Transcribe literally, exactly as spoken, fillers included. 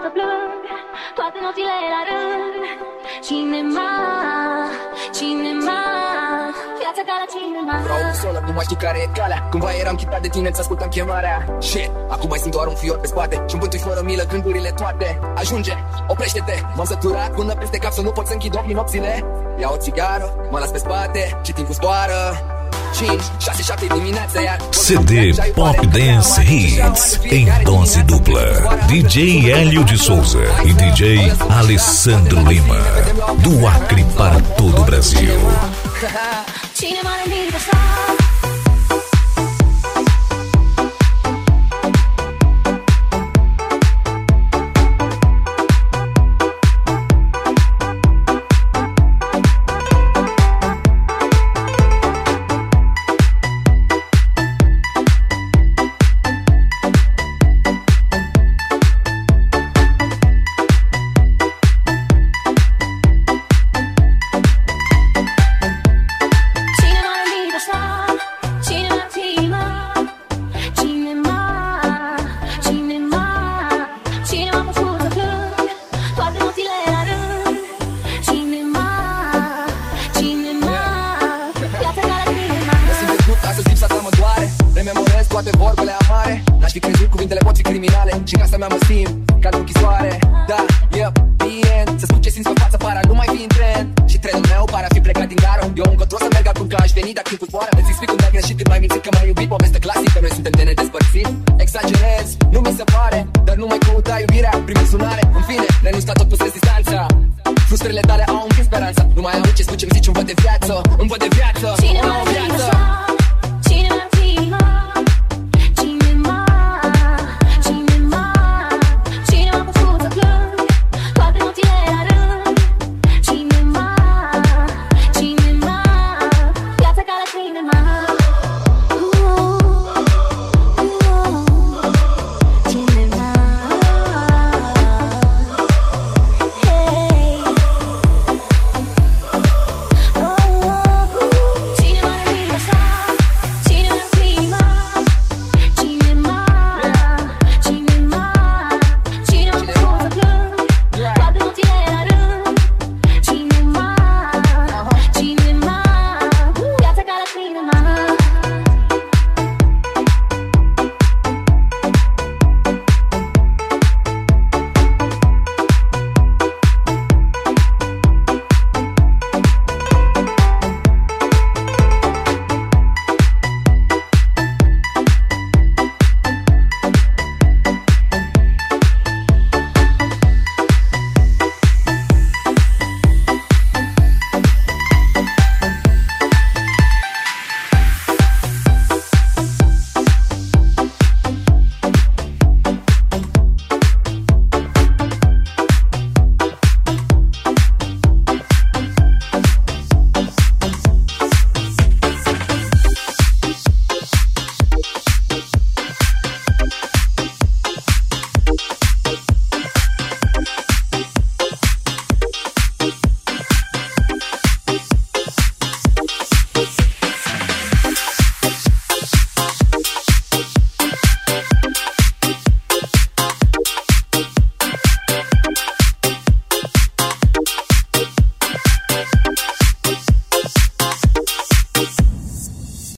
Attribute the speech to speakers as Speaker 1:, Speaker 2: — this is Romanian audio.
Speaker 1: să plâng toate nopțile la rând. Cinema, cinema, viața ca la cinema.
Speaker 2: Vreau un solă, nu mai știu care e calea. Cândva eram chitat de tine, îți ascultam chemarea. Shit, acum mai simt doar un fior pe spate și-mi bântui fără milă gândurile toate. Ajunge, oprește-te, m-am săturat până peste cap să nu pot să închid ochii nopțile. Ia o țigară, mă las pe spate și timpul zboară. cinci, șase, șapte dimineața iar
Speaker 3: C D Pop Dance Hits em dose dupla. D J Hélio de Souza e D J Alessandro Lima, do Acre para todo o Brasil.
Speaker 2: Toate vorbele amare, n-aș fi crezut, cuvintele pot fi criminale și în casa mea mă simt ca de închisoare. Da, yep, bine, să spun ce simți pe față, para nu mai fi în trend. Și trenul meu para fi plecat din gară. Eu încă trebuie să merg acum că aș veni, dar timpul zboară. Îți explic unde ai greșit, când m-ai mințit că m-ai iubit. Poveste clasică, noi suntem de nedespărțit. Exagerez, nu mi se pare, dar nu mai căuta iubirea, primi sunare. În fine, renunțat tot păstrez distanța. Frustrările tale au închis speranța. Nu mai am ce spune ce-mi zici, un văd de viață, un văd de viață, o nouă viață.